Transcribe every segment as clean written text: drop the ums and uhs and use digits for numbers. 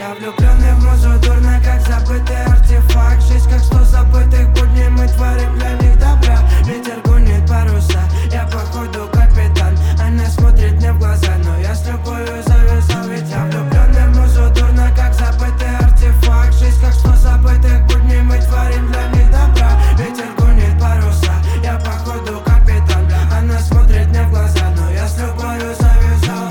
Я влюбленный в музу, дурно, как забытый артефакт. Жизнь как 100 забытых будней, мы творим для них добра. Ветер гонит паруса, я походу капитан. Она смотрит мне в глаза, но я с любовью завязал. Ведь я влюбленный в музу, дурно, как забытый артефакт. Жизнь как 100 забытых будней, мы творим для них добра. Ветер гонит паруса, я походу капитан. Она смотрит мне в глаза, но я с любовью завязал.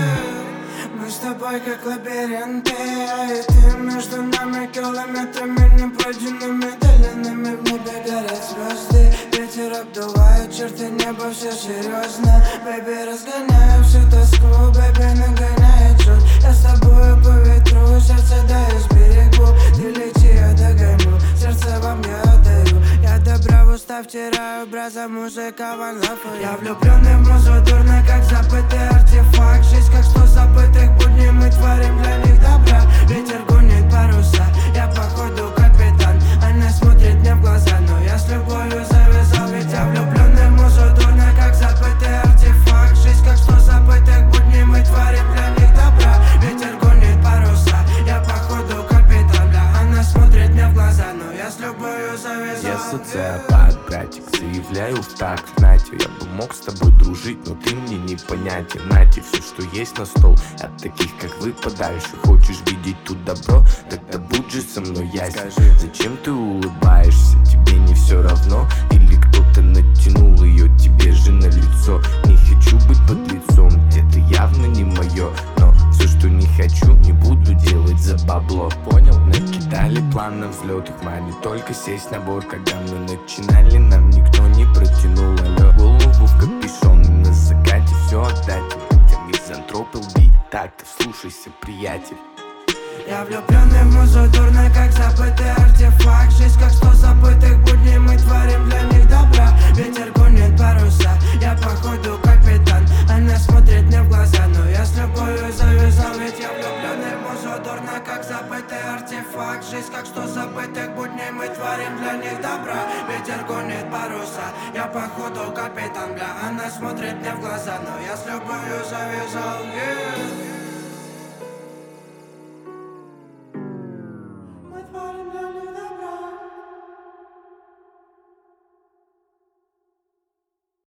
Мы с тобой как лабиринты, я и ты. Между нами километрами непройденными долинами. В небе горят звезды, ветер обдувает черты неба, все серьезно. Бэйби, разгоняю всю тоску, бэйби, нагоняет жуть. Я с тобою по ветру, сердце даю сберегу. Ты лети, я догоню, сердце вам я отдаю. Я добра в уста втираю, браза, музыка, ван лав. Я влюбленный в музу, дурно, как забытый артефакт. Жизнь как 100 забытых будней, мы творим для них добра. Ветер гонит паруса, я походу капитан. Она смотрит мне в глаза, но я с любовью завязал. Ведь я влюбленный в музу, дурно, как забытый артефакт. Жизнь как 100 забытых будней, мы творим для них добра. Ветер гонит паруса, я походу капитан. Она смотрит мне в глаза, но я с любовью завязал. Я социопат, братик, заявляю в такт. Нате, я бы мог с тобой дружить, но ты мне непонятен. Нате, все, что есть на стол, от таких, как вы, подальше. Хочешь видеть тут добро, тогда будь же со мной ясен. Скажи, зачем ты улыбаешься, тебе не все равно? Или кто-то натянул ее тебе же на лицо? Не хочу быть под лицом, это явно не мое. Но все, что не хочу, не буду делать за бабло. Понял? Накидали план на взлет, их маме только сесть на борт. Когда мы начинали, нам никто не протянул. Алло, голову в капюшон, и на закате все отдать. Хотя мизантроп лби, так-то вслушайся, приятель. Я влюбленный в музу, дурно, как забытый артефакт. Жизнь как 100 забытых будней, мы творим для них добра. Ветер гонит паруса, я походу капитан. Она смотрит мне в глаза, но я с любовью завязал. Ведь я влюбленный в музу, дурно, как забытый артефакт. Жизнь как 100 забытых будней, мы творим для них добра. Ветер гонит паруса, я походу капитан. Она смотрит мне в глаза, но я с любовью завязал.